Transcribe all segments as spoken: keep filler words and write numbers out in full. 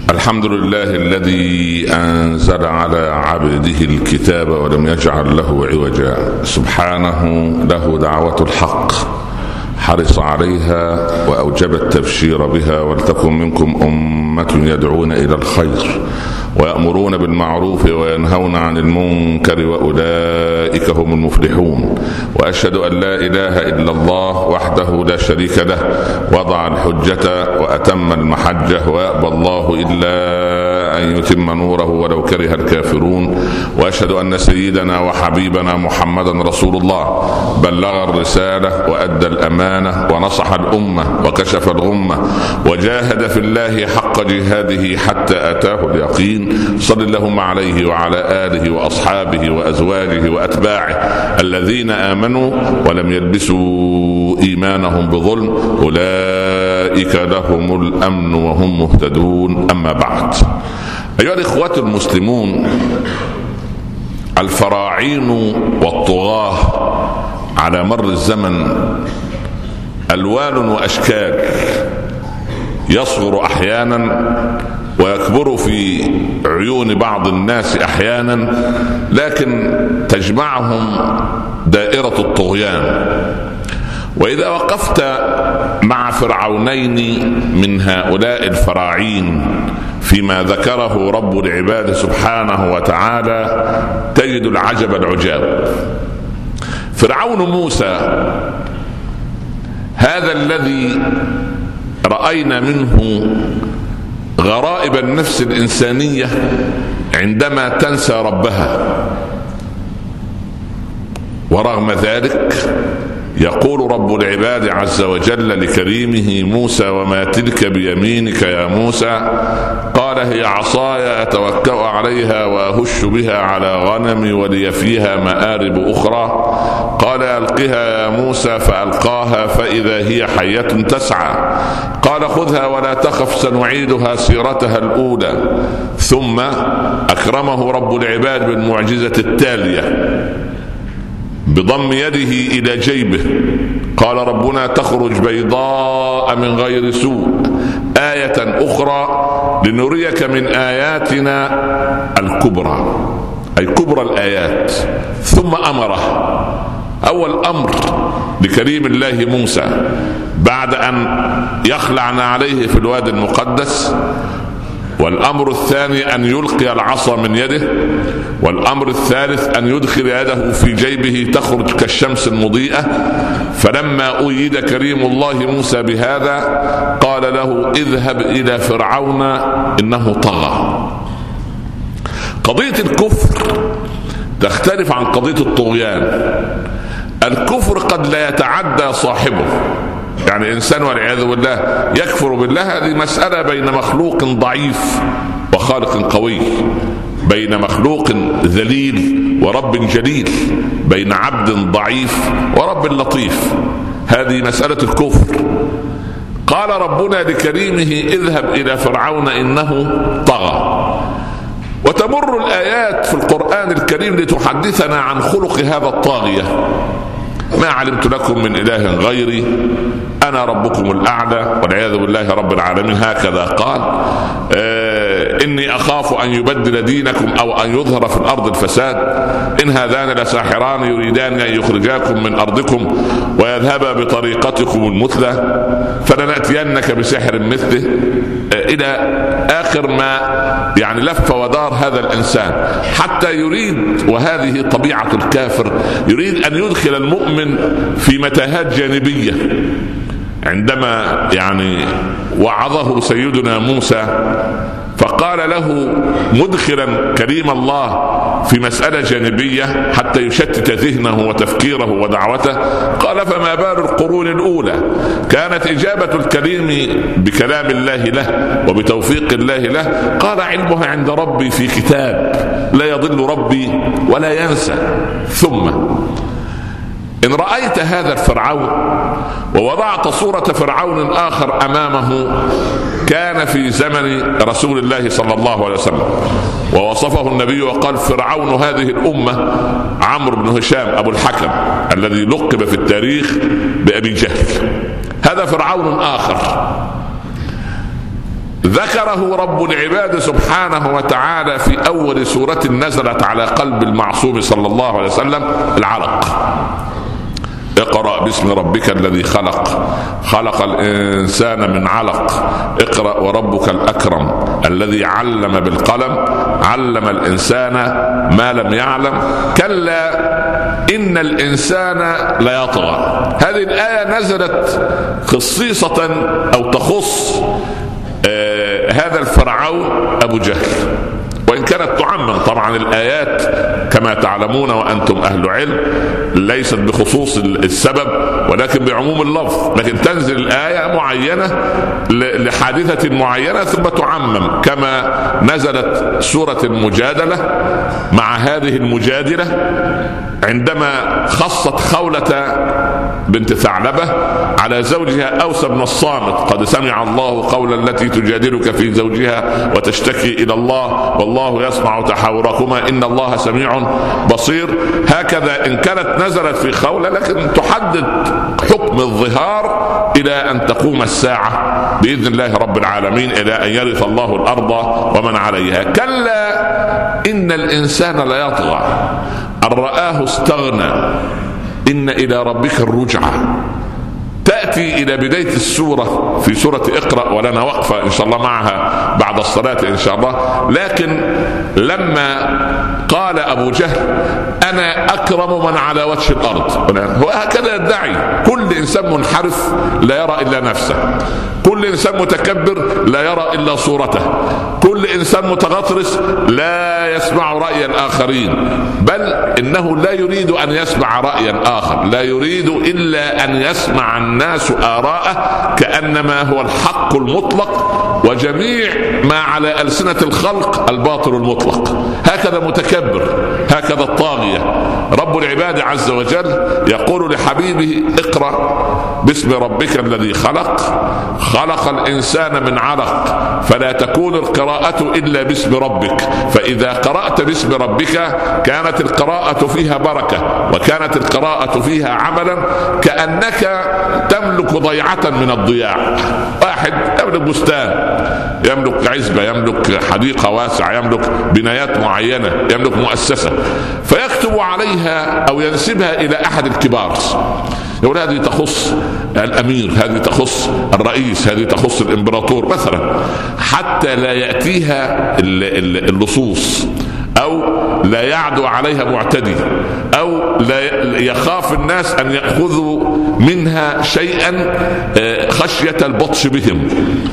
الحمد لله الذي أنزل على عبده الكتاب ولم يجعل له عوجا، سبحانه له دعوة الحق، حرص عليها وأوجب التبشير بها، ولتكن منكم أمة يدعون إلى الخير ويأمرون بالمعروف وينهون عن المنكر وأولئك هم المفلحون. وأشهد أن لا إله إلا الله وحده لا شريك له، وضع الحجة وأتم المحجة، ويأبى الله إلا أن يتم نوره ولو كره الكافرون. وأشهد أن سيدنا وحبيبنا محمدا رسول الله، بلغ الرسالة وأدى الأمانة ونصح الأمة وكشف الغمة وجاهد في الله حق جهاده حتى أتاه اليقين. صل اللهم عليه وعلى آله وأصحابه وأزواجه وأتباعه الذين آمنوا ولم يلبسوا إيمانهم بظلم، أولئك لهم الأمن وهم مهتدون. أما بعد، أيها الإخوة المسلمون، الفراعين والطغاة على مر الزمن ألوان وأشكال، يصغر أحيانا ويكبر في عيون بعض الناس أحيانا، لكن تجمعهم دائرة الطغيان. وإذا وقفت مع فرعونين من هؤلاء الفراعين فيما ذكره رب العباد سبحانه وتعالى تجد العجب العجاب. فرعون موسى هذا الذي رأينا منه غرائب النفس الإنسانية عندما تنسى ربها، ورغم ذلك يقول رب العباد عز وجل لكريمه موسى: وما تلك بيمينك يا موسى؟ قال: هي عصاي أتوكأ عليها وأهش بها على غنمي ولي فيها مآرب أخرى. قال: ألقها يا موسى، فألقاها فإذا هي حية تسعى. قال: خذها ولا تخف، سنعيدها سيرتها الأولى. ثم أكرمه رب العباد بالمعجزة التالية بضم يده إلى جيبه. قال ربنا: تخرج بيضاء من غير سوء، آية أخرى لنريك من آياتنا الكبرى، أي كبرى الآيات. ثم أمره، أول أمر لكريم الله موسى بعد أن يخلعن عليه في الوادي المقدس، والأمر الثاني أن يلقي العصا من يده، والأمر الثالث أن يدخل يده في جيبه تخرج كالشمس المضيئة. فلما أيد كريم الله موسى بهذا قال له: اذهب إلى فرعون إنه طغى. قضية الكفر تختلف عن قضية الطغيان. الكفر قد لا يتعدى صاحبه، يعني إنسان والعياذ بالله يكفر بالله، هذه مسألة بين مخلوق ضعيف وخالق قوي، بين مخلوق ذليل ورب جليل، بين عبد ضعيف ورب لطيف، هذه مسألة الكفر. قال ربنا لكريمه: اذهب إلى فرعون إنه طغى. وتمر الآيات في القرآن الكريم لتحدثنا عن خلق هذا الطاغية: ما علمت لكم من إله غيري، أنا ربكم الأعلى، والعياذ بالله رب العالمين هكذا قال. آه إني أخاف أن يبدل دينكم أو أن يظهر في الأرض الفساد، إن هذان لساحران يريدان أن يخرجاكم من أرضكم ويذهبا بطريقتكم المثلى فلنأتينك بسحر مثله، آه إلى آخر ما يعني لف ودار هذا الإنسان، حتى يريد، وهذه طبيعة الكافر، يريد أن يدخل المؤمن في متاهات جانبية. عندما يعني وعظه سيدنا موسى فقال له مدخلا كريم الله في مسألة جانبية حتى يشتت ذهنه وتفكيره ودعوته، قال: فما بال القرون الأولى؟ كانت إجابة الكريم بكلام الله له وبتوفيق الله له، قال: علمها عند ربي في كتاب، لا يضل ربي ولا ينسى. ثم إن رأيت هذا الفرعون ووضعت صورة فرعون آخر أمامه كان في زمن رسول الله صلى الله عليه وسلم، ووصفه النبي وقال: فرعون هذه الأمة عمرو بن هشام أبو الحكم الذي لقب في التاريخ بأبي جهل. هذا فرعون آخر ذكره رب العباد سبحانه وتعالى في أول سورة نزلت على قلب المعصوم صلى الله عليه وسلم: العلق. اقرأ باسم ربك الذي خلق، خلق الإنسان من علق، اقرأ وربك الأكرم الذي علم بالقلم، علم الإنسان ما لم يعلم، كلا إن الإنسان ليطغى. هذه الآية نزلت خصيصة أو تخص آه هذا الفرعون أبو جهل، وإن كانت تعمم طبعا الآيات كما تعلمون وأنتم أهل علم ليست بخصوص السبب ولكن بعموم اللفظ، لكن تنزل الآية معينة لحادثة معينة ثم تعمم، كما نزلت سورة المجادلة مع هذه المجادلة عندما خصت خولة بنت ثعلبة على زوجها أوس بن الصامت: قد سمع الله قول التي تجادلك في زوجها وتشتكي إلى الله والله يسمع تحاوركما إن الله سميع بصير. هكذا إن كانت نزلت في خولة لكن تحدد حكم الظهار إلى أن تقوم الساعة بإذن الله رب العالمين، إلى أن يرث الله الأرض ومن عليها. كلا إن الإنسان ليطغى أن رآه استغنى إن إلى ربك الرجعى. تأتي إلى بداية السورة في سورة اقرأ، ولنا وقفة إن شاء الله معها بعد الصلاة إن شاء الله. لكن لما قال أبو جهل أنا أكرم من على وجه الأرض، هو هكذا يدعي. كل إنسان منحرف لا يرى إلا نفسه، كل إنسان متكبر لا يرى إلا صورته، كل إنسان متغطرس لا يسمع رأي الآخرين، بل إنه لا يريد أن يسمع رأيا آخر، لا يريد إلا أن يسمع الناس آراءه كأنما هو الحق المطلق، وجميع ما على ألسنة الخلق الباطل المطلق. هكذا متكبر، هكذا الطاغية. رب العباد عز وجل يقول لحبيبه: اقرأ باسم ربك الذي خلق، خلق الإنسان من علق، فلا تكون القراءة إلا باسم ربك، فإذا قرأت باسم ربك كانت القراءة فيها بركة، وكانت القراءة فيها عملا كأنك تملك ضيعة من الضياع. واحد يملك بستان، يملك عزبة، يملك حديقة واسعة، يملك بنايات معينة، يملك مؤسسة، فيكتب عليها أو ينسبها إلى أحد الكبار، يقول هذه تخص الأمير، هذه تخص الرئيس، هذه تخص الإمبراطور مثلا، حتى لا يأتيها اللصوص أو لا يعدو عليها معتدي أو لا يخاف الناس أن يأخذوا منها شيئا خشية البطش بهم.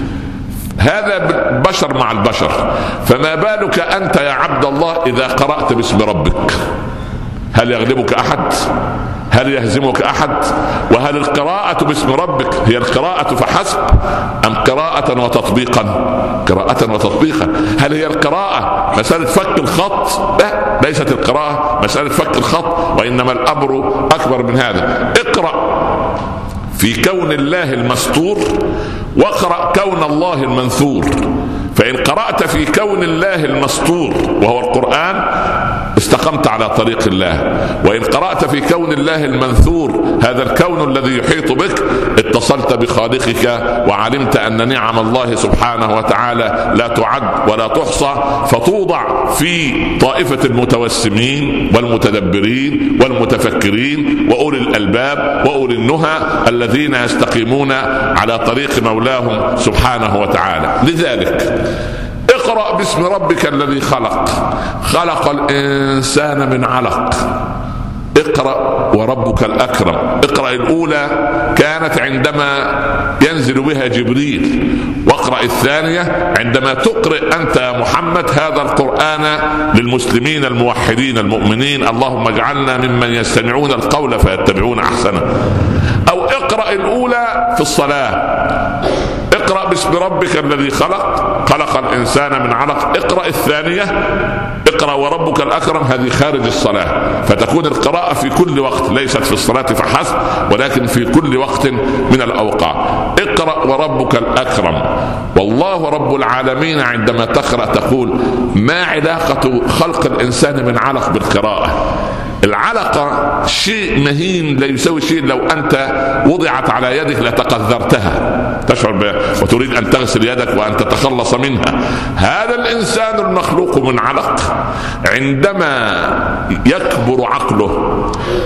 هذا بشر مع البشر، فما بالك أنت يا عبد الله إذا قرأت باسم ربك؟ هل يغلبك أحد؟ هل يهزمك أحد؟ وهل القراءة باسم ربك هي القراءة فحسب أم قراءة وتطبيقا؟ قراءة وتطبيقا. هل هي القراءة مسألة فك الخط؟ لا، ليست القراءة مسألة فك الخط، وإنما الأمر أكبر من هذا. اقرأ في كون الله المستور، واقرأ كون الله المنثور. فإن قرأت في كون الله المستور وهو القرآن استقمت على طريق الله، وإن قرأت في كون الله المنثور هذا الكون الذي يحيط بك اتصلت بخالقك وعلمت أن نعم الله سبحانه وتعالى لا تعد ولا تحصى، فتوضع في طائفة المتوسمين والمتدبرين والمتفكرين وأولي الألباب وأولي النهى الذين يستقيمون على طريق مولاهم سبحانه وتعالى. لذلك اقرأ باسم ربك الذي خلق، خلق الإنسان من علق. اقرأ وربك الأكرم. اقرأ الأولى كانت عندما ينزل بها جبريل، واقرأ الثانية عندما تقرأ أنت يا محمد هذا القرآن للمسلمين الموحدين المؤمنين. اللهم اجعلنا ممن يستمعون القول فيتبعون أحسنه. أو اقرأ الأولى في الصلاة، اقرأ باسم ربك الذي خلق، خلق الإنسان من علق. اقرأ الثانية اقرأ وربك الأكرم، هذه خارج الصلاة، فتكون القراءة في كل وقت، ليست في الصلاة فحسب ولكن في كل وقت من الأوقات. اقرأ وربك الأكرم. والله رب العالمين عندما تقرأ تقول ما علاقة خلق الإنسان من علق بالقراءة؟ العلقة شيء مهين لا يساوي شيء، لو أنت وضعت على يدك لتقذرتها، تشعر بها وتريد أن تغسل يدك وأن تتخلص منها. هذا الإنسان المخلوق من علق عندما يكبر عقله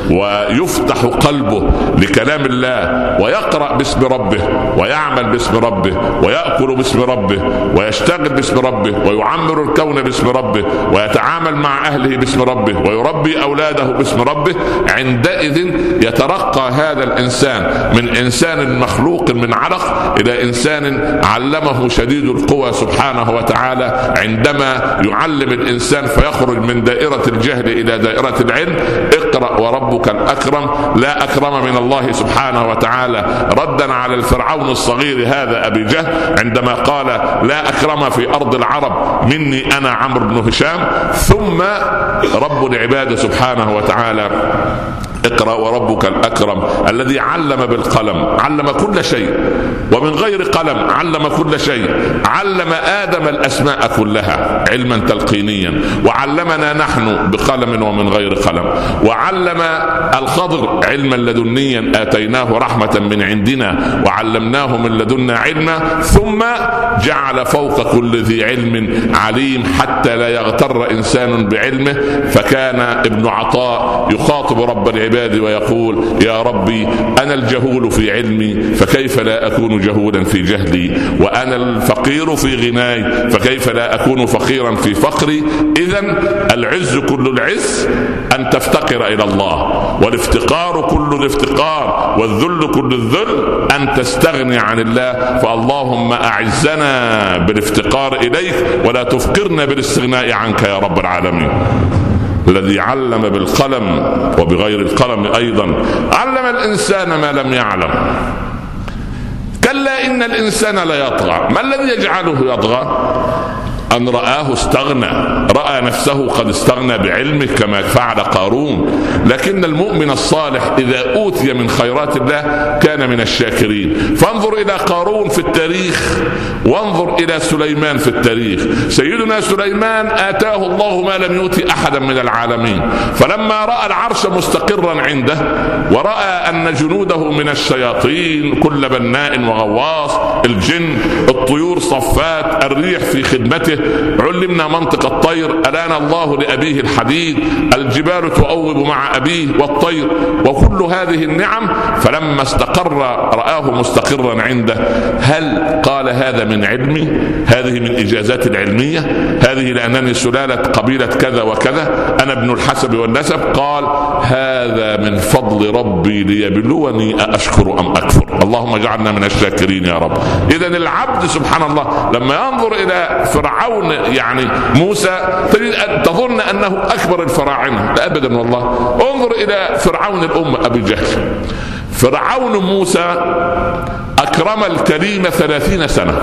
ويفتح قلبه لكلام الله ويقرأ باسم ربه ويعمل باسم ربه ويأكل باسم ربه ويشتغل باسم ربه ويعمر الكون باسم ربه ويتعامل مع أهله باسم ربه ويربي أولاده باسم ربه، عندئذ يترقى هذا الإنسان من إنسان مخلوق من علق إلى إنسان علمه شديد القوى سبحانه وتعالى، عندما يعلم الإنسان فيخرج من دائرة الجهل إلى دائرة العلم. اقرأ وربك الأكرم، لا أكرم من الله سبحانه وتعالى، ردا على الفرعون الصغير هذا أبي جهل عندما قال لا أكرم في أرض العرب مني أنا عمرو بن هشام. ثم رب العباد سبحانه وتعالى اقرأ وربك الأكرم الذي علم بالقلم، علم كل شيء، ومن غير قلم علم كل شيء. علم آدم الأسماء كلها علما تلقينيا، وعلمنا نحن بقلم ومن غير قلم، وعلم الخضر علما لدنيا آتيناه رحمة من عندنا وعلمناه من لدنا علما، ثم جعل فوق كل ذي علم عليم حتى لا يغتر إنسان بعلمه. فكان ابن عطاء يخاطب رب العباد ويقول يا ربي أنا الجهول في علمي فكيف لا أكون جهولا في جهلي، وأنا الفقير في غناي فكيف لا أكون فقيرا في فقري. إذن العز كل العز أن تفتقر إلى الله، والافتقار كل الافتقار، والذل كل الذل أن تستغني عن الله. فاللهم أعزنا بالافتقار إليك ولا تفقرنا بالاستغناء عنك يا رب العالمين. الذي علم بالقلم وبغير القلم أيضا علم الإنسان ما لم يعلم. كلا إن الإنسان لا يطغى. ما الذي يجعله يطغى؟ أن رآه استغنى، رأى نفسه قد استغنى بعلمه كما فعل قارون. لكن المؤمن الصالح إذا أوتي من خيرات الله كان من الشاكرين. فانظر إلى قارون في التاريخ وانظر إلى سليمان في التاريخ. سيدنا سليمان آتاه الله ما لم يؤتي أحدا من العالمين، فلما رأى العرش مستقرا عنده ورأى أن جنوده من الشياطين كل بناء وغواص، الجن، الطيور صفات، الريح في خدمته، علمنا منطق الطير، ألان الله لأبيه الحديد، الجبال تؤوب مع أبيه والطير، وكل هذه النعم. فلما استقر رآه مستقرا عنده. هل قال هذا من علمي؟ هذه من إجازات العلمية؟ هذه لأنني سلالة قبيلة كذا وكذا، أنا ابن الحسب والنسب؟ قال هذا من فضل ربي ليبلوني أأشكر أم أكفر. اللهم اجعلنا من الشاكرين يا رب. إذن العبد سبحان الله لما ينظر إلى فرعون يعني موسى تريد أن تظن أنه أكبر الفراعنة، لا أبدا والله. انظر إلى فرعون الأم أبي جهل. فرعون موسى أكرم الكريم ثلاثين سنة.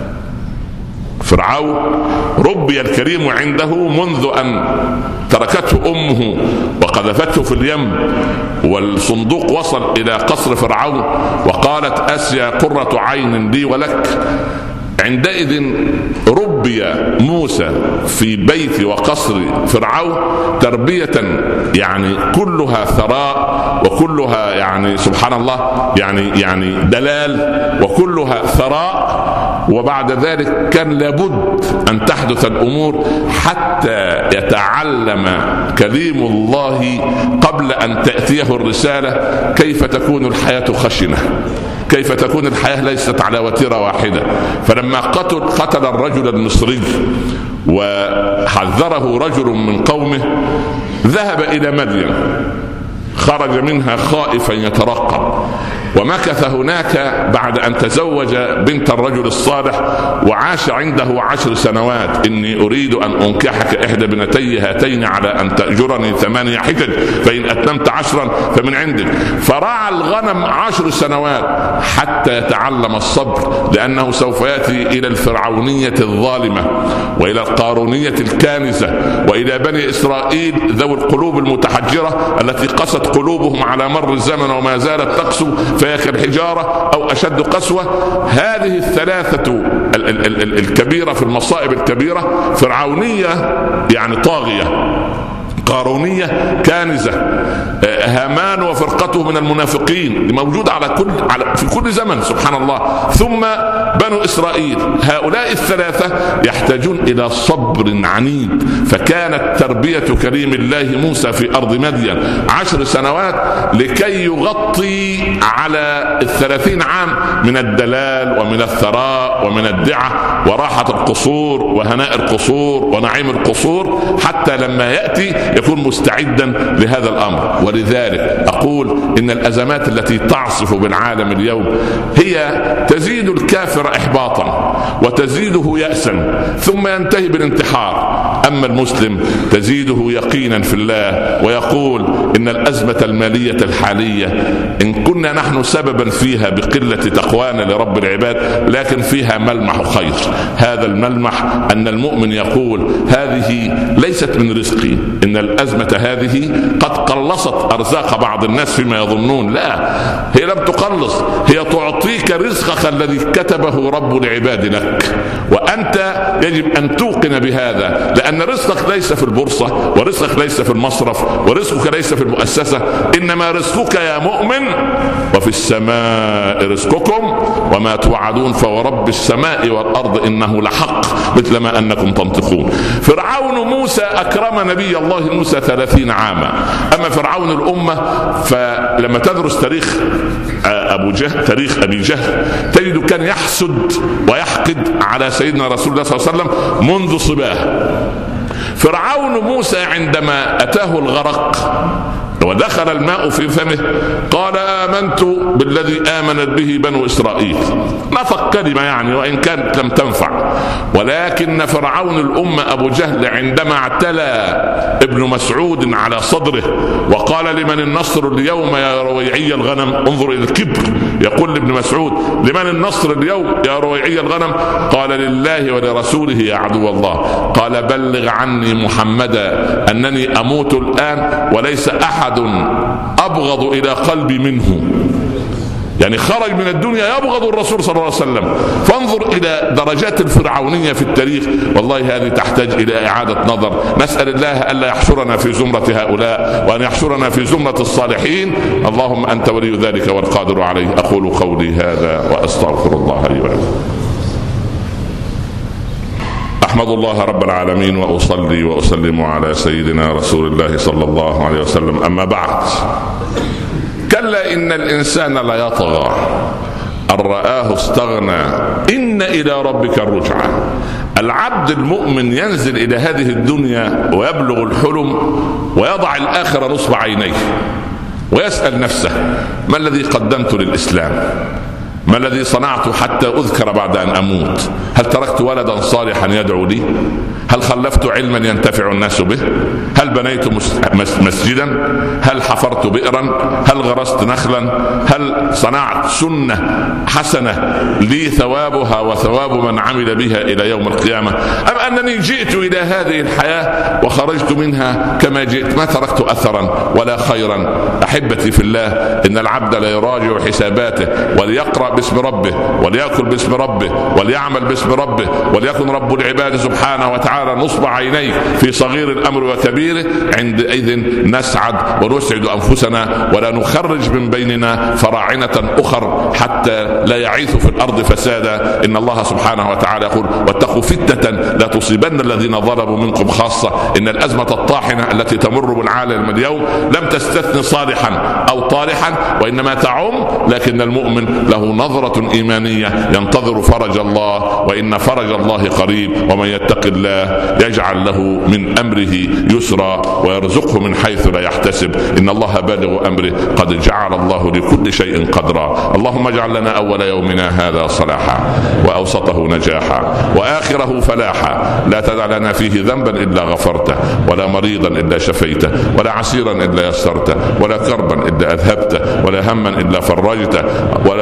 فرعون ربي الكريم عنده منذ أن تركته أمه وقذفته في اليم، والصندوق وصل إلى قصر فرعون وقالت آسيا قرة عين لي ولك. عندئذ ربي موسى في بيت وقصر فرعون تربية يعني كلها ثراء وكلها يعني سبحان الله يعني يعني دلال وكلها ثراء. وبعد ذلك كان لابد أن تحدث الأمور حتى يتعلم كليم الله قبل أن تأتيه الرسالة كيف تكون الحياة خشنة، كيف تكون الحياة ليست على وتيرة واحدة. فلما قتل قتل الرجل المصري وحذره رجل من قومه ذهب إلى مدين، خرج منها خائفا يترقب، ومكث هناك بعد أن تزوج بنت الرجل الصالح وعاش عنده عشر سنوات. إني أريد أن أنكحك إحدى بنتي هاتين على أن تأجرني ثمانية حجج فإن أتممت عشرا فمن عندك. فرعى الغنم عشر سنوات حتى يتعلم الصبر، لأنه سوف يأتي إلى الفرعونية الظالمة وإلى القارونية الكانزة وإلى بني إسرائيل ذوي القلوب المتحجرة التي قست قلوبهم على مر الزمن وما زالت تقسو فهي كالحجارة أو أشد قسوة. هذه الثلاثة ال- ال- ال- الكبيرة في المصائب الكبيرة، فرعونية يعني طاغية قارونية كانزة، هامان وفرقته من المنافقين موجودة على كل على في كل زمن سبحان الله، ثم بنو إسرائيل. هؤلاء الثلاثة يحتاجون إلى صبر عنيد. فكانت تربية كريم الله موسى في أرض مدين عشر سنوات لكي يغطي على الثلاثين عام من الدلال ومن الثراء ومن الدعة وراحة القصور وهناء القصور ونعيم القصور، حتى لما يأتي يكون مستعدا لهذا الأمر. ولذلك أقول إن الأزمات التي تعصف بالعالم اليوم هي تزيد الكافر إحباطا وتزيده يأسا ثم ينتهي بالانتحار. أما المسلم تزيده يقينا في الله ويقول إن الأزمة المالية الحالية إن كنا نحن سببا فيها بقلة تقوانا لرب العباد لكن فيها ملمح خير. هذا الملمح أن المؤمن يقول هذه ليست من رزقي، إن الأزمة هذه قد قلصت أرزاق بعض الناس فيما يظنون. لا، هي لم تقلص، هي تعطيك رزقك الذي كتبه رب العباد لك، وأنت يجب أن توقن بهذا، لأن رزقك ليس في البورصة ورزقك ليس في المصرف ورزقك ليس في المؤسسة، إنما رزقك يا مؤمن وفي السماء رزقكم وما توعدون فورب السماء والأرض إنه لحق مثل ما أنكم تنطقون. فرعون موسى أكرم نبي الله موسى ثلاثين عاما. أما فرعون الأمة فلما تدرس تاريخ أبو جهل تاريخ أبي جهل تجد كان يحسد ويحقد على سيدنا رسول الله صلى الله عليه وسلم منذ صباه. فرعون موسى عندما أتاه الغرق ودخل الماء في فمه قال آمنت بالذي آمنت به بنو إسرائيل. نطق كلمة يعني وإن كانت لم تنفع. ولكن فرعون الأمة أبو جهل عندما اعتلى ابن مسعود على صدره وقال لمن النصر اليوم يا رويعي الغنم، انظر إلى الكبر، يقول لابن مسعود لمن النصر اليوم يا رويعي الغنم؟ قال لله ولرسوله يا عدو الله. قال بلغ عني محمدا أنني أموت الآن وليس أحد أبغض إلى قلبي منه. يعني خرج من الدنيا يبغض الرسول صلى الله عليه وسلم. فانظر إلى درجات الفرعونية في التاريخ، والله هذه تحتاج إلى إعادة نظر. نسأل الله ألا يحشرنا في زمرة هؤلاء وأن يحشرنا في زمرة الصالحين. اللهم أنت ولي ذلك والقادر عليه. أقول قولي هذا وأستغفر الله لي ولكم. أحمد الله رب العالمين وأصلي وأسلم على سيدنا رسول الله صلى الله عليه وسلم. أما بعد، كلا إن الإنسان لا يطغى أن رآه استغنى إن إلى ربك الرجعى. العبد المؤمن ينزل إلى هذه الدنيا ويبلغ الحلم ويضع الآخرة نصب عينيه ويسأل نفسه ما الذي قدمت للإسلام؟ ما الذي صنعت حتى أذكر بعد أن أموت؟ هل تركت ولدا صالحا يدعو لي؟ هل خلفت علما ينتفع الناس به؟ هل بنيت مسجدا؟ هل حفرت بئرا؟ هل غرست نخلا؟ هل صنعت سنة حسنة لي ثوابها وثواب من عمل بها إلى يوم القيامة؟ أم أنني جئت إلى هذه الحياة وخرجت منها كما جئت، ما تركت أثرا ولا خيرا؟ أحبتي في الله، إن العبد لا يراجع حساباته وليقرأ باسم ربه وليأكل باسم ربه وليعمل باسم ربه وليكن رب العباد سبحانه وتعالى نصب عينيه في صغير الأمر وكبيره. عندئذ نسعد ونسعد أنفسنا ولا نخرج من بيننا فراعنة أخر حتى لا يعيث في الأرض فسادا. إن الله سبحانه وتعالى يقول واتقوا فتنة لا تصيبن الذين ظلموا منكم خاصة. إن الأزمة الطاحنة التي تمر بالعالم اليوم لم تستثن صالحا أو طالحا وإنما تعم، لكن المؤمن له نظرة إيمانية ينتظر فرج الله، وإن فرج الله قريب. ومن يتق الله يجعل له من أمره يسرا ويرزقه من حيث لا يحتسب. إن الله بالغ أمره قد جعل الله لكل شيء قدرا. اللهم اجعل لنا أول يومنا هذا صلاحا وأوسطه نجاحا وآخره فلاحا. لا تدع لنا فيه ذنبا إلا غفرته ولا مريضا إلا شفيته ولا عسيرا إلا يسرته ولا كربا إلا أذهبته ولا هما إلا فرجته ولا مجاهدا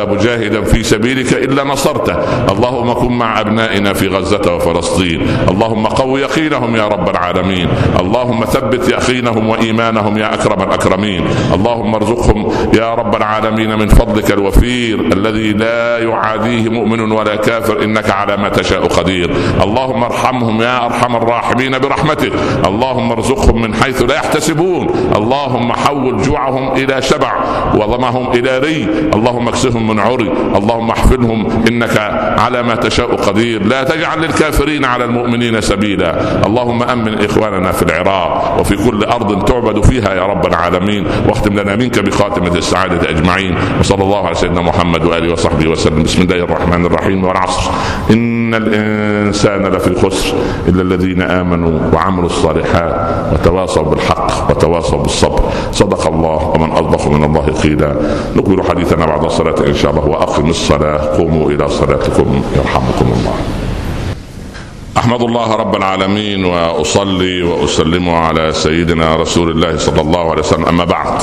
مجاهدا في سبيلك إلا نصرته. اللهم كن مع أبنائنا في غزة وفلسطين، اللهم قو يقينهم يا رب العالمين، اللهم ثبت يقينهم وإيمانهم يا أكرم الأكرمين. اللهم ارزقهم يا رب العالمين من فضلك الوفير الذي لا يعاديه مؤمن ولا كافر، إنك على ما تشاء قدير. اللهم ارحمهم يا أرحم الراحمين برحمتك. اللهم ارزقهم من حيث لا يحتسبون. اللهم حول جوعهم إلى شبع وظمهم إلى ري. اللهم اكسهم من عري. اللهم احفظهم إنك على ما تشاء قدير. لا تجعل للكافرين على المؤمنين سبيلا. اللهم أمن إخواننا في العراق وفي كل أرض تعبد فيها يا رب العالمين، واختم لنا منك بخاتمة السعادة أجمعين. وصلى الله على سيدنا محمد وآله وصحبه وسلم. بسم الله الرحمن الرحيم. والعصر إن الإنسان لفي خسر إلا الذين آمنوا وعملوا الصالحات وتواصوا بالحق وتواصوا بالصبر. صدق الله ومن أصدق من الله قيلا. نكمل حديثنا بعد الصلاة إن شاء الله. وأقم الصلاة قوموا إلى صلاتكم يرحمكم الله. أحمد الله رب العالمين وأصلي وأسلم على سيدنا رسول الله صلى الله عليه وسلم. أما بعد،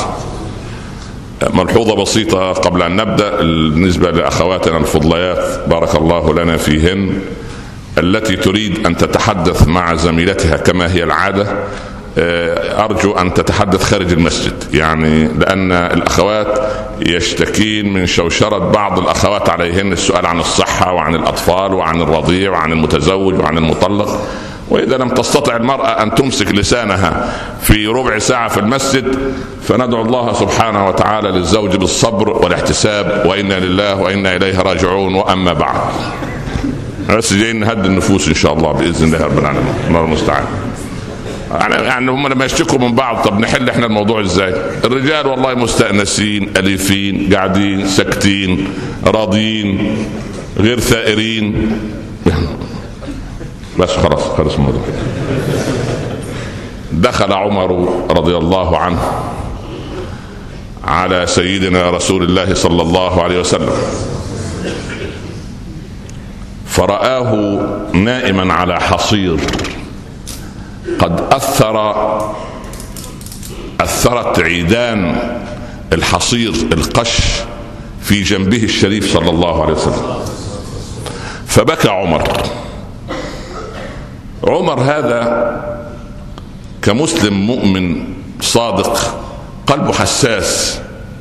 ملحوظة بسيطة قبل أن نبدأ بالنسبة لأخواتنا الفضليات بارك الله لنا فيهن، التي تريد أن تتحدث مع زميلتها كما هي العادة، أرجو أن تتحدث خارج المسجد، يعني لأن الأخوات يشتكين من شوشرة بعض الأخوات عليهن السؤال عن الصحة وعن الأطفال وعن الرضيع وعن المتزوج وعن المطلق. وإذا لم تستطع المرأة أن تمسك لسانها في ربع ساعة في المسجد، فندعو الله سبحانه وتعالى للزوج بالصبر والاحتساب، وإنا لله وإنا إليه راجعون. وأما بعد، بس جايين نهدي النفوس إن شاء الله بإذن الله رب العالمين. الله المستعان. يعني هم لما يشتكوا من بعض، طب نحل احنا الموضوع ازاي؟ الرجال والله مستأنسين أليفين قاعدين ساكتين راضيين غير ثائرين، بس خلاص خلاص الموضوع. دخل عمر رضي الله عنه على سيدنا رسول الله صلى الله عليه وسلم فرآه نائما على حصير قد أثر أثرت عيدان الحصير القش في جنبه الشريف صلى الله عليه وسلم. فبكى عمر. عمر هذا كمسلم مؤمن صادق قلبه حساس،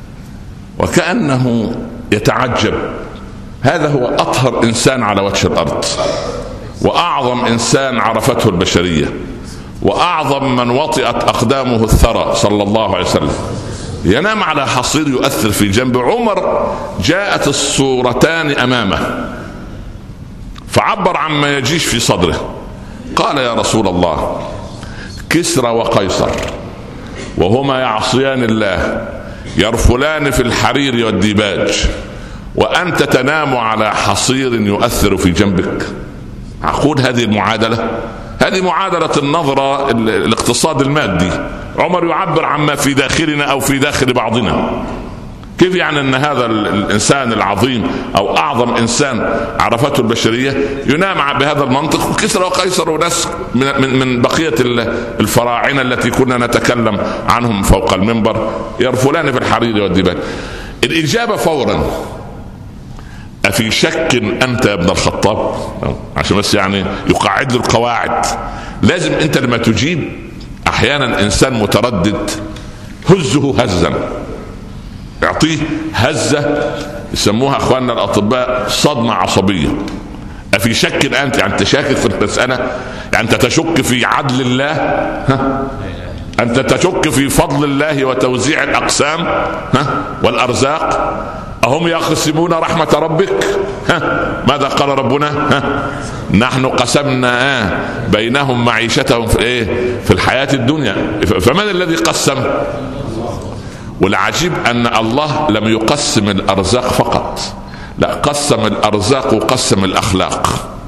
وكأنه يتعجب، هذا هو أطهر إنسان على وجه الأرض، وأعظم إنسان عرفته البشرية، وأعظم من وطئت أقدامه الثرى صلى الله عليه وسلم، ينام على حصير يؤثر في جنب عمر. جاءت الصورتان أمامه فعبر عما يجيش في صدره. قال يا رسول الله، كسرى وقيصر وهما يعصيان الله يرفلان في الحرير والديباج، وأنت تنام على حصير يؤثر في جنبك. أقول هذه المعادلة، هذه معادلة النظرة الاقتصاد المادي. عمر يعبر عما في داخلنا أو في داخل بعضنا. كيف يعني أن هذا الإنسان العظيم أو أعظم إنسان عرفته البشرية ينام بهذا المنطق؟ وكسرى وقيصر وناس من, من, من بقية الفراعنة التي كنا نتكلم عنهم فوق المنبر يرفلان في الحرير والديباج. الإجابة فورا، أفي شك أنت يا ابن الخطاب؟ عشان بس يعني يقعد له القواعد. لازم أنت لما تجيب، أحيانا إنسان متردد هزه هزا، يعطيه هزة يسموها أخواننا الأطباء صدمة عصبية. أفي شك أنت، يعني تشاكك في المسألة، يعني أنت تشك في عدل الله، ها؟ أنت تشك في فضل الله وتوزيع الأقسام، ها؟ والأرزاق. أهم يقسمون رحمة ربك؟ ها؟ ماذا قال ربنا؟ ها؟ نحن قسمنا آه بينهم معيشتهم في إيه؟ في الحياة الدنيا. فمن الذي قسم؟ والعجيب أن الله لم يقسم الأرزاق فقط، لا، قسم الأرزاق وقسم الأخلاق.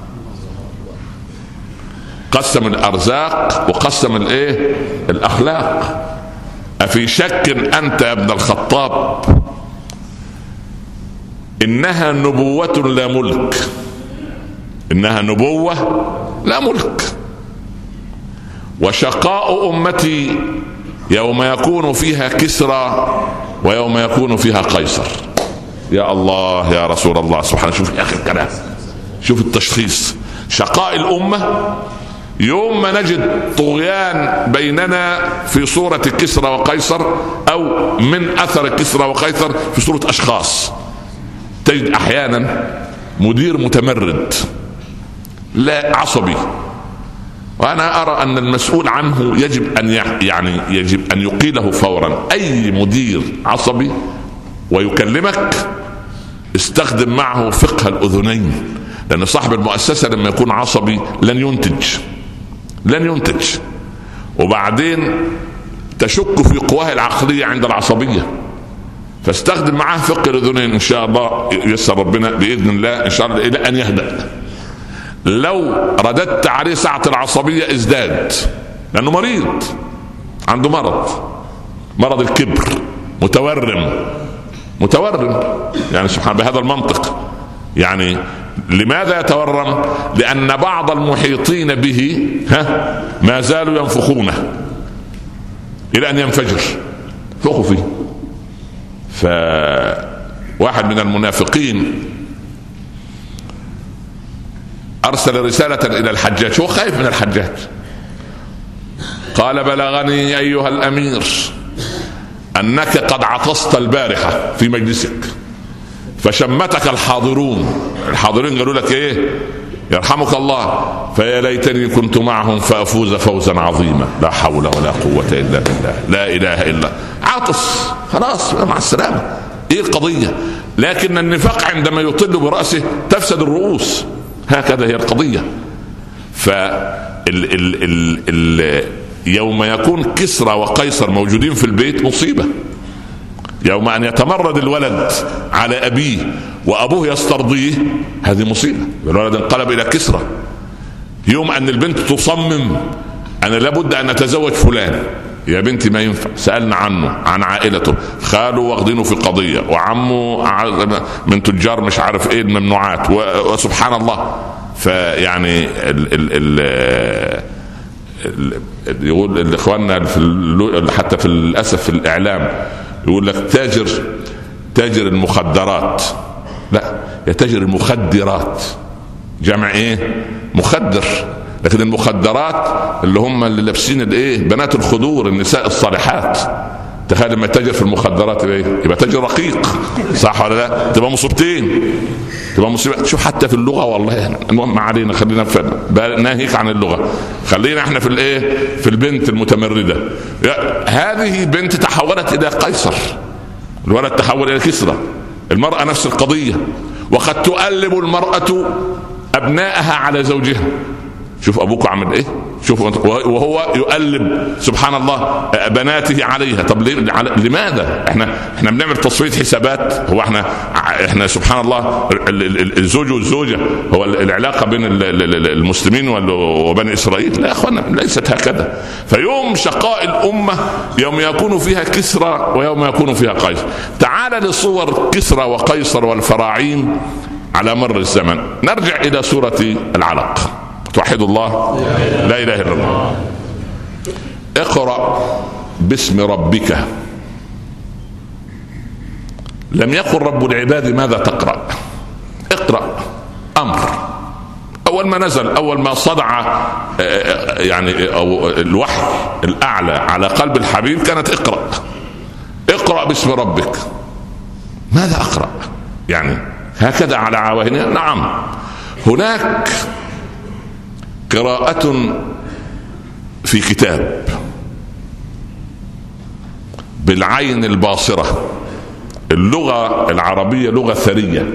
قسم الأرزاق وقسم الإيه؟ الأخلاق. أفي شك أنت يا ابن الخطاب؟ إنها نبوة لا ملك، إنها نبوة لا ملك. وشقاء أمتي يوم يكون فيها كسرى ويوم يكون فيها قيصر. يا الله يا رسول الله سبحانه. شوف يا اخي الكلام، شوف التشخيص. شقاء الامه يوم ما نجد طغيان بيننا في صورة كسرى وقيصر، أو من أثر كسرى وقيصر في صورة أشخاص. تجد أحيانا مدير متمرد لا عصبي، وأنا أرى أن المسؤول عنه يجب أن يعني يجب أن يقيله فورا. أي مدير عصبي ويكلمك استخدم معه فقه الأذنين، لأن صاحب المؤسسة لما يكون عصبي لن ينتج لن ينتج وبعدين تشك في قواه العقلية عند العصبية. فاستخدم معاه فقه الأذنين إن شاء الله يسر ربنا بإذن الله إن شاء الله إلى أن يهدأ. لو رددت عليه ساعة العصبية ازداد، لأنه مريض، عنده مرض مرض الكبر، متورم متورم يعني سبحان بهذا المنطق. يعني لماذا يتورم؟ لأن بعض المحيطين به ها ما زالوا ينفخونه إلى أن ينفجر، فوقوا فيه. فواحد من المنافقين أرسل رسالة إلى الحجاج، هو خايف من الحجاج، قال بلغني أيها الأمير أنك قد عطست البارحة في مجلسك فشمتك الحاضرون. الحاضرين قالوا لك ايه؟ يرحمك الله، فيا ليتني كنت معهم فأفوز فوزا عظيما. لا حول ولا قوة إلا بالله، لا إله إلا. عطس خلاص مع السلامة. ايه القضية؟ لكن النفاق عندما يطل برأسه تفسد الرؤوس، هكذا هي القضية. فال ال ال ال يوم يكون كسرى وقيصر موجودين في البيت مصيبة. يوم أن يتمرد الولد على أبيه وأبوه يسترضيه هذه مصيبة، الولد انقلب إلى كسرى. يوم أن البنت تصمم أنا لابد أن أتزوج فلان، يا بنتي ما ينفع، سألنا عنه عن عائلته، خاله واخدينه في قضية، وعمه من تجار مش عارف ايه الممنوعات، وسبحان الله. فيعني ال ال ال يقول الاخواننا حتى في الاسف في الاعلام يقول لك تاجر تاجر المخدرات، لا يا تاجر المخدرات، جمع ايه؟ مخدر. لكن المخدرات اللي هم اللي لابسين الايه؟ بنات الخضور، النساء الصالحات. تخيل لما تاجر في المخدرات ايه؟ يبقى تاجر رقيق، صح ولا لا؟ تبقى مصيبتين، تبقى مصيبه. شوف حتى في اللغه والله. المهم ما علينا، خلينا ناهيك عن اللغه، خلينا احنا في الايه؟ في البنت المتمرده. هذه بنت تحولت الى قيصر، الولد تحول الى كسرى، المراه نفس القضيه. وقد تؤلب المراه ابنائها على زوجها. شوف ابوك عمل ايه، شوف وهو يؤلب سبحان الله بناته عليها. طب لماذا؟ احنا احنا بنعمل تصفيه حسابات؟ هو احنا احنا سبحان الله الزوج والزوجه هو العلاقه بين المسلمين وبني اسرائيل؟ لا يا اخوانا، ليست هكذا. فيوم شقاء الامه يوم يكون فيها كسرى ويوم يكون فيها قيصر. تعال لصور كسرى وقيصر والفراعين على مر الزمن. نرجع الى سوره العلق. توحد الله، لا إله إلا الله. اقرأ باسم ربك. لم يقل رب العباد ماذا تقرأ، اقرأ أمر. أول ما نزل، أول ما صدع يعني أو الوحي الأعلى على قلب الحبيب كانت اقرأ اقرأ باسم ربك. ماذا أقرأ؟ يعني هكذا على عواهنها؟ نعم، هناك قراءة في كتاب بالعين الباصرة. اللغة العربية لغة ثرية.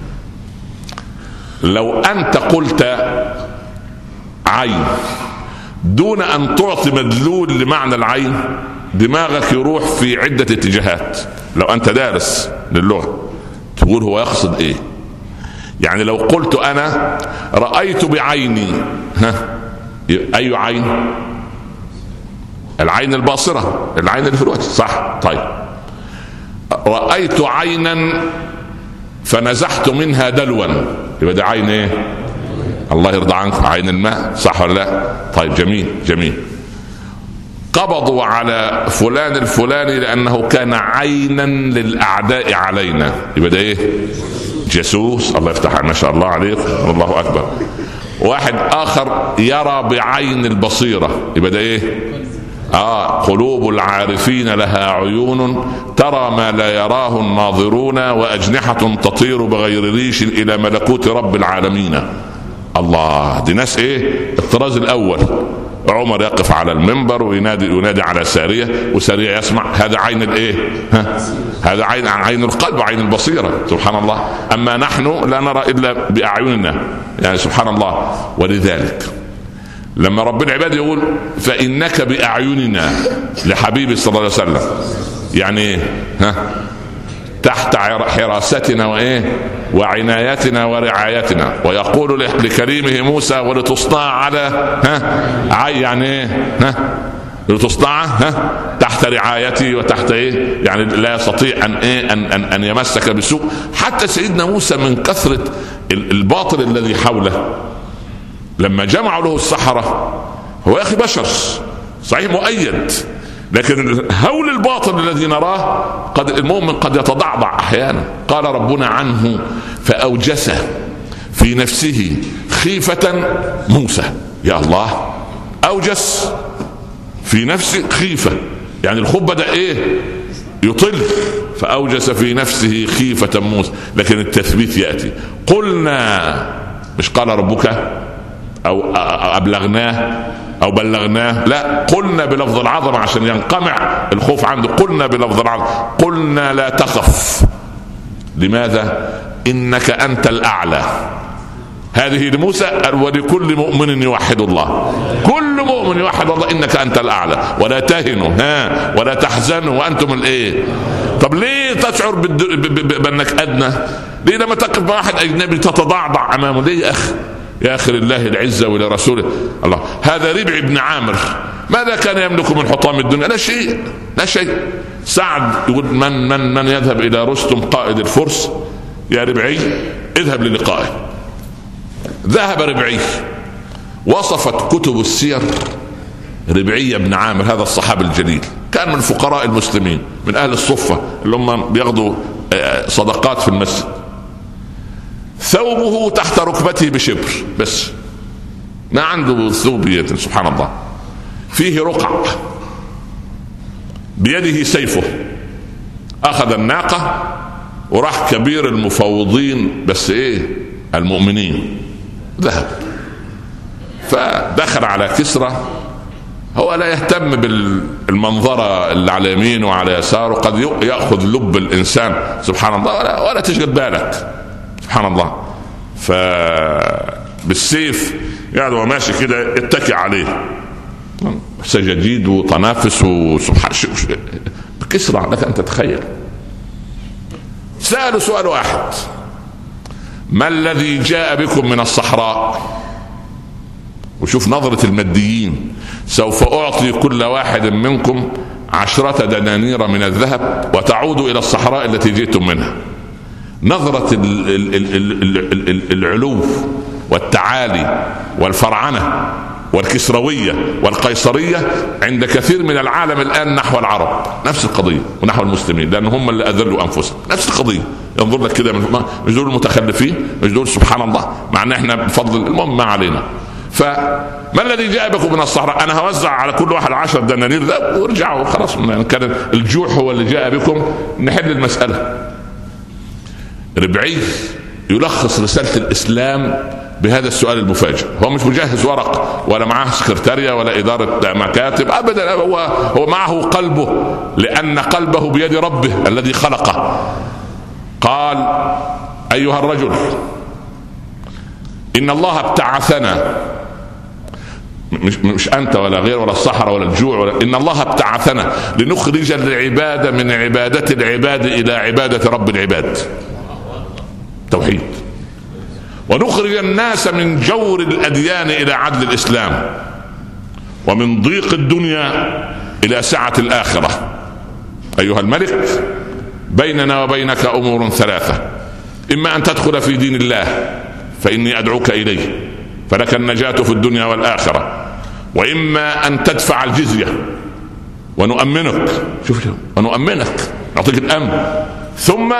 لو أنت قلت عين دون أن تعطي مدلول لمعنى العين دماغك يروح في عدة اتجاهات. لو أنت دارس للغة تقول هو يقصد إيه. يعني لو قلت أنا رأيت بعيني، ها أي عين؟ العين الباصرة، العين اللي في الوجه، صح؟ طيب رأيت عينا فنزحت منها دلوا، يبقى ده عين ايه؟ الله يرضى عنك، عين الماء، صح ولا لا؟ طيب جميل جميل. قبضوا على فلان الفلاني لأنه كان عينا للأعداء علينا، يبقى ده ايه؟ جاسوس. الله يفتح، ما شاء الله عليك، الله أكبر. واحد آخر يرى بعين البصيرة، يبقى ده ايه؟ آه قلوب العارفين لها عيون ترى ما لا يراه الناظرون وأجنحة تطير بغير ريش إلى ملكوت رب العالمين. الله، دي ناس ايه؟ الطراز الأول. عمر يقف على المنبر وينادي ينادي على سارية، وسارية يسمع. هذا عين الايه؟ ها؟ هذا عين عين القلب وعين البصيرة، سبحان الله. أما نحن لا نرى إلا بأعيننا، يعني سبحان الله. ولذلك لما رب العباد يقول فإنك بأعيننا لحبيبي صلى الله عليه وسلم، يعني ها تحت حراستنا وايه وعنايتنا ورعايتنا. ويقول لكريمه موسى ولتصنع على ها يعني ايه ها لتصنع ها تحت رعايتي وتحت ايه، يعني لا يستطيع ان ايه ان ان, أن يمسك بسوء. حتى سيدنا موسى من كثرة الباطل الذي حوله لما جمعوا له السحرة، هو يا اخي بشر صحيح مؤيد، لكن هول الباطل الذي نراه قد المؤمن قد يتضعضع احيانا. قال ربنا عنه فأوجس في نفسه خيفة موسى. يا الله، أوجس في نفسه خيفة، يعني الخوف بدأ ايه يطل. فأوجس في نفسه خيفة موسى، لكن التثبيت يأتي. قلنا، مش قال ربك أو أبلغناه أو بلغناه، لا، قلنا بلفظ العظمة عشان ينقمع الخوف عنده. قلنا بلفظ العظمة، قلنا لا تخف. لماذا؟ إنك أنت الأعلى. هذه لموسى ولكل مؤمن يوحد الله. كل مؤمن يوحد الله إنك أنت الأعلى ولا تهنوا ها ولا تحزنوا وأنتم الإيه. طب ليه تشعر بأنك أدنى؟ ليه لما تقف مع واحد أجنبي تتضعضع أمامه؟ ليه يا أخي؟ يا أخي لله العزة ولرسوله. الله، هذا ربعي بن عامر ماذا كان يملك من حطام الدنيا؟ لا شيء، لا شيء. سعد يقول من من من يذهب إلى رستم قائد الفرس، يا ربعي اذهب للقائه. ذهب ربعي، وصفت كتب السير ربعي بن عامر هذا الصحابي الجليل، كان من فقراء المسلمين، من أهل الصفة اللي هم بياخذوا صدقات في المسجد. ثوبه تحت ركبته بشبر بس، ما عنده ثوب، سبحان الله. فيه رقع، بيده سيفه. أخذ الناقة وراح كبير المفوضين بس ايه المؤمنين، ذهب فدخل على كسرى. هو لا يهتم بالمنظرة اللي على يمينه وعلى يساره، قد يأخذ لب الإنسان سبحان الله، ولا, ولا تشغل بالك سبحان الله. فبالسيف يعني هو ماشي كده يتكي عليه، سجاجيد وطنافس وسبحان كسرى لك أن تتخيل. سألوا سؤال واحد: ما الذي جاء بكم من الصحراء؟ وشوف نظرة الماديين: سوف أعطي كل واحد منكم عشرة دنانير من الذهب وتعود إلى الصحراء التي جئتم منها. نظرة العلو والتعالي والفرعنة والكسروية والقيصرية عند كثير من العالم الآن نحو العرب، نفس القضية، ونحو المسلمين، لأن هم اللي أذلوا أنفسهم، نفس القضية. ينظر لك كده مش دول المتخلفين، مش دول سبحان الله، مع أن احنا بفضل المهم ما علينا. فما الذي جاء بكم من الصحراء؟ أنا هوزع على كل واحد عشر دنانير ذهب وارجعوا خلاص، كان الجوع هو اللي جاء بكم، نحل المسألة. ربعي يلخص رسالة الإسلام بهذا السؤال المفاجئ. هو مش مجهز ورق ولا معه سكرتارية ولا إدارة مكاتب أبدا، هو هو معه قلبه، لأن قلبه بيد ربه الذي خلقه. قال: أيها الرجل، إن الله ابتعثنا، مش, مش أنت ولا غير ولا الصحراء ولا الجوع ولا، إن الله ابتعثنا لنخرج العباد من عبادة العباد إلى عبادة رب العباد، توحيد، ونخرج الناس من جور الأديان إلى عدل الإسلام، ومن ضيق الدنيا إلى سعة الآخرة. أيها الملك، بيننا وبينك أمور ثلاثة: إما أن تدخل في دين الله فإني أدعوك إليه فلك النجاة في الدنيا والآخرة، وإما أن تدفع الجزية ونؤمنك، شوف ونؤمنك نعطيك الأمن، ثم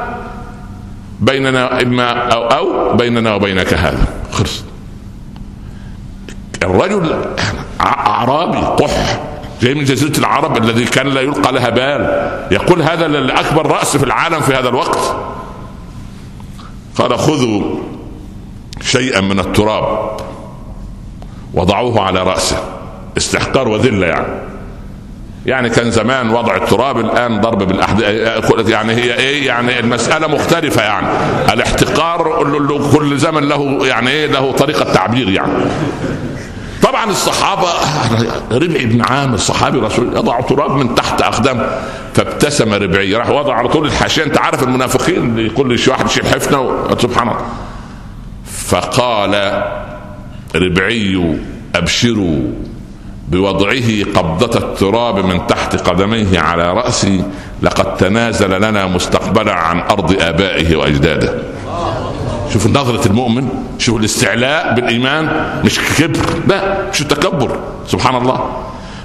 بيننا إما أو, أو بيننا وبينك هذا. خلص. الرجل أعرابي قح جاي من جزيرة العرب الذي كان لا يلقى لها بال، يقول هذا الأكبر رأس في العالم في هذا الوقت. قال خذوا شيئا من التراب وضعوه على رأسه، استحقار وذلة يعني. يعني كان زمان وضع التراب، الآن ضرب بالأحداث، يعني هي إيه يعني المسألة مختلفة يعني. الاحتقار كل زمن له يعني إيه له طريقة تعبير يعني. طبعا الصحابة ربعي بن عامر صحابي رسول يضع تراب من تحت أقدام، فابتسم ربعي راح وضع على طول الحاشية. أنت عارف المنافقين يقول لي واحد يشيل حفنة سبحان الله. فقال ربعي أبشروا بوضعه قبضة التراب من تحت قدميه على رأسي، لقد تنازل لنا مستقبلا عن أرض آبائه وأجداده. شوف نظرة المؤمن، شوف الاستعلاء بالإيمان، مش كبر، لا مش التكبر سبحان الله.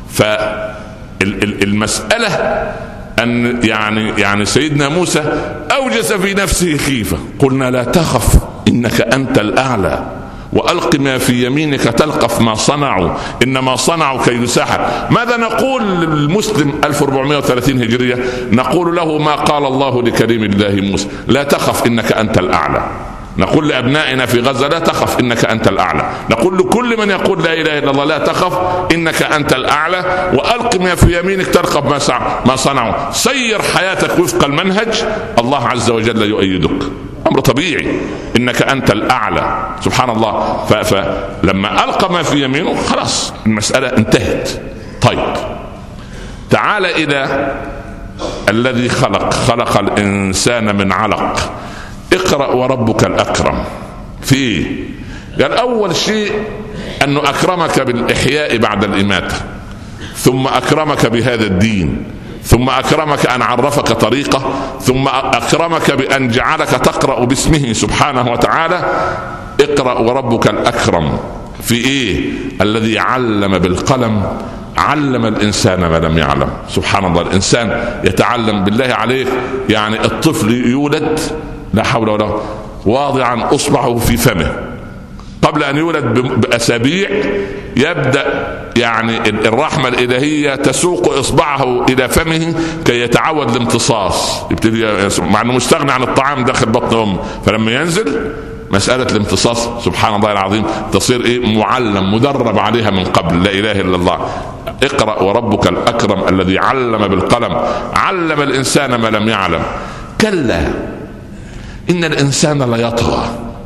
فالمسألة أن يعني يعني سيدنا موسى أوجس في نفسه خيفة، قلنا لا تخف إنك أنت الأعلى وألق ما في يمينك تلقف ما صنعوا إنما صنعوا كيد ساحر. ماذا نقول للمسلم ألف وأربعمائة وثلاثين هجرية؟ نقول له ما قال الله لكريم الله موسى لا تخف إنك أنت الأعلى. نقول لأبنائنا في غزة لا تخف إنك أنت الأعلى. نقول لكل من يقول لا إله إلا الله لا تخف إنك أنت الأعلى وألق ما في يمينك تلقف ما صنعوا. سير حياتك وفق المنهج، الله عز وجل يؤيدك. أمر طبيعي، إنك أنت الأعلى سبحان الله. فلما ألقى ما في يمينه خلاص المسألة انتهت. طيب تعال إلى الذي خلق خلق الإنسان من علق. اقرأ وربك الأكرم. في قال أول شيء أنه أكرمك بالإحياء بعد الإماتة، ثم أكرمك بهذا الدين، ثم أكرمك أن عرفك طريقة، ثم أكرمك بأن جعلك تقرأ باسمه سبحانه وتعالى. اقرأ وربك الأكرم في إيه؟ الذي علم بالقلم، علم الإنسان ما لم يعلم. سبحان الله. الإنسان يتعلم بالله عليك يعني الطفل يولد لا حول ولا قوة واضعا أصبعه في فمه، قبل أن يولد بأسابيع يبدأ يعني الرحمة الإلهية تسوق إصبعه إلى فمه كي يتعود الامتصاص، يبتدي مع أنه مستغني عن الطعام داخل بطن أمه، فلما ينزل مسألة الامتصاص سبحان الله العظيم تصير إيه؟ معلم مدرب عليها من قبل. لا إله إلا الله. اقرأ وربك الأكرم الذي علم بالقلم، علم الإنسان ما لم يعلم. كلا إن الإنسان لا يطغى.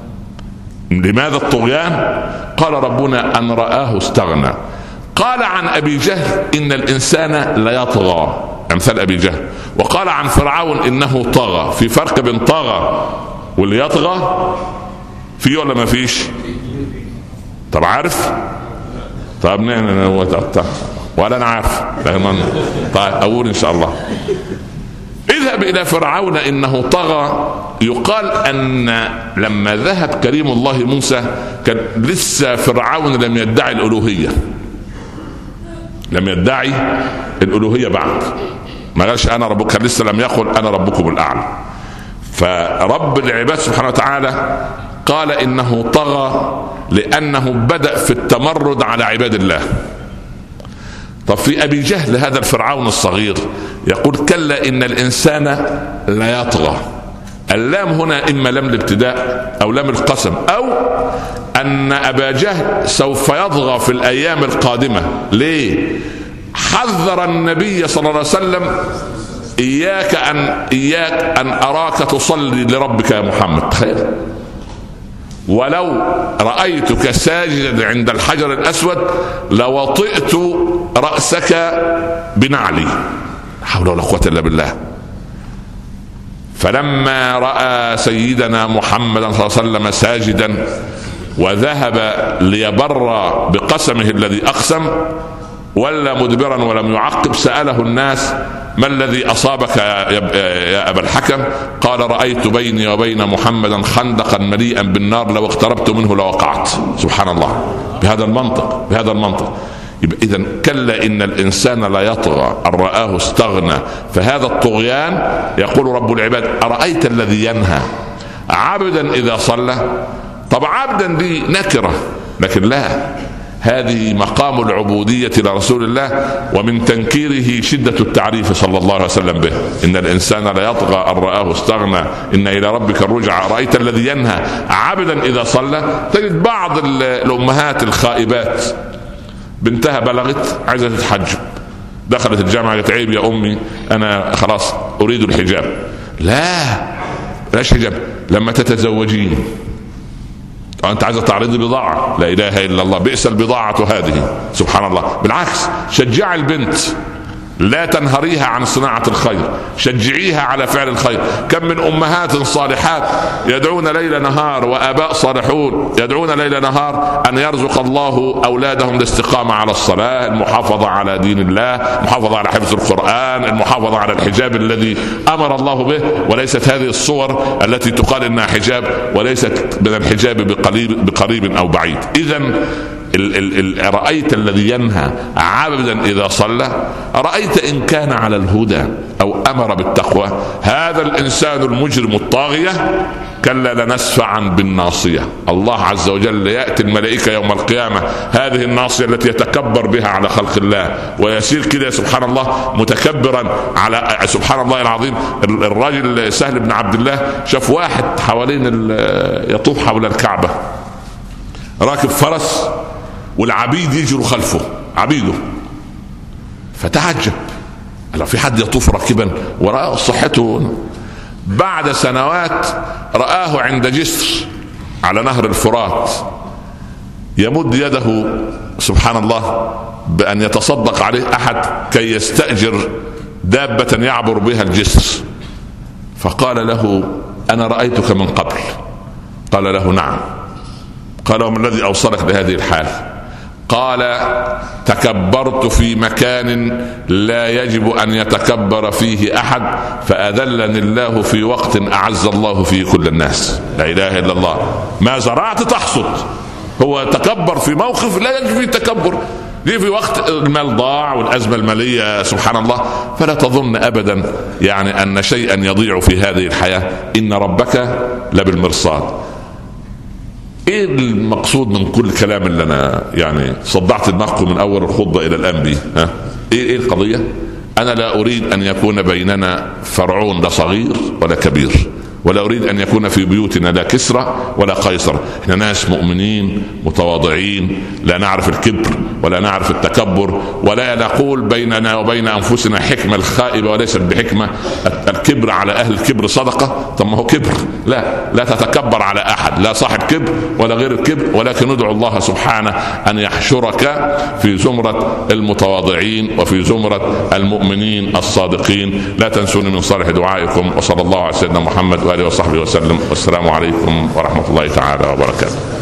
لماذا الطغيان؟ قال ربنا أن رآه استغنى. قال عن أبي جهل إن الإنسان لا يطغى أمثال أبي جهل، وقال عن فرعون إنه طغى. في فرق بين طغى واللي يطغى في ولا ما فيش؟ طب عارف؟ طب ولا أنا عارف؟ طيب أقول إن شاء الله. اذهب إلى فرعون إنه طغى. يقال أن لما ذهب كريم الله موسى كان لسه فرعون لم يدعي الألوهية، لم يدعي الألوهية بعد، ما قالش أنا ربك، كان لسه لم يقل أنا ربكم الأعلى. فرب العباد سبحانه وتعالى قال إنه طغى لأنه بدأ في التمرد على عباد الله. طب في أبي جهل هذا الفرعون الصغير يقول كلا إن الإنسان لا يطغى. اللام هنا إما لام الابتداء أو لام القسم، أو أن أبا جهل سوف يطغى في الأيام القادمة. ليه؟ حذر النبي صلى الله عليه وسلم إياك أن إياك أن أراك تصلي لربك يا محمد. تخيل ولو رأيتك ساجدا عند الحجر الأسود لوطئت رأسك بنعلي. حول ولا قوة إلا بالله. فلما رأى سيدنا محمد صلى الله عليه وسلم ساجدا وذهب ليبر بقسمه الذي أقسم ولا مدبرا ولم يعقب، سأله الناس ما الذي أصابك يا أبا الحكم؟ قال رأيت بيني وبين محمدا خندقا مليئا بالنار لو اقتربت منه لوقعت. سبحان الله. بهذا المنطق بهذا المنطق إذا كلا إن الإنسان لا يطغى أن رآه استغنى. فهذا الطغيان يقول رب العباد أرأيت الذي ينهى عبدا إذا صلى. طب عبدا دي نكرة، لكن لا، هذه مقام العبودية لرسول الله، ومن تنكيره شدة التعريف صلى الله عليه وسلم به. إن الإنسان لا يطغى أن رآه استغنى إن إلى ربك الرجع. رأيت الذي ينهى عبدا إذا صلى. تجد بعض الأمهات الخائبات بنتها بلغت عايزة تتحجب، دخلت الجامعة قالت عيب يا أمي أنا خلاص أريد الحجاب. لا، لاش حجاب لما تتزوجين. أنت عايزة تعرضي بضاعة، لا إله إلا الله، بئس البضاعة هذه. سبحان الله. بالعكس، شجع البنت، لا تنهريها عن صناعة الخير، شجعيها على فعل الخير. كم من أمهات صالحات يدعون ليل نهار، وآباء صالحون يدعون ليل نهار أن يرزق الله أولادهم الاستقامة على الصلاة، المحافظة على دين الله، المحافظة على حفظ القرآن، المحافظة على الحجاب الذي أمر الله به. وليست هذه الصور التي تقال إنها حجاب، وليست من الحجاب بقريب, بقريب أو بعيد. إذن ال ال ال رأيت الذي ينهى عبدا إذا صلى. رأيت إن كان على الهدى أو أمر بالتقوى. هذا الإنسان المجرم الطاغية كلا لنسفعا بالناصية. الله عز وجل يأتي الملائكة يوم القيامة، هذه الناصية التي يتكبر بها على خلق الله ويسير كده سبحان الله متكبرا على سبحان الله العظيم. الراجل سهل بن عبد الله شاف واحد حوالين يطوف حول الكعبة راكب فرس والعبيد يجروا خلفه عبيده، فتعجب، لو في حد يطوف راكبا وراء صحته. بعد سنوات رآه عند جسر على نهر الفرات يمد يده سبحان الله بأن يتصدق عليه أحد كي يستأجر دابة يعبر بها الجسر. فقال له أنا رأيتك من قبل. قال له نعم. قال وما الذي أوصلك لهذه الحال؟ قال تكبرت في مكان لا يجب أن يتكبر فيه أحد، فأذلني الله في وقت أعز الله فيه كل الناس. لا إله إلا الله. ما زرعت تحصد. هو تكبر في موقف لا يجب فيه التكبر، دي في وقت المال ضاع والأزمة المالية سبحان الله. فلا تظن أبدا يعني أن شيئا يضيع في هذه الحياة. إن ربك لبالمرصاد. ايه المقصود من كل الكلام اللي انا يعني صدعت دماغكم من اول الخطبه الى الان بيه؟ ها ايه ايه القضيه؟ انا لا اريد ان يكون بيننا فرعون لا صغير ولا كبير، ولا أريد أن يكون في بيوتنا لا كسرى ولا قيصر. إحنا ناس مؤمنين متواضعين، لا نعرف الكبر ولا نعرف التكبر، ولا نقول بيننا وبين أنفسنا حكمة الخائبة وليست بحكمة. الكبر على أهل الكبر صدقة. طب ما هو كبر. لا لا تتكبر على أحد، لا صاحب كبر ولا غير الكبر، ولكن ندعو الله سبحانه أن يحشرك في زمرة المتواضعين وفي زمرة المؤمنين الصادقين. لا تنسوني من صالح دعائكم، وصلى الله على سيدنا محمد وآله وصحبه وسلم، والسلام عليكم ورحمة الله تعالى وبركاته.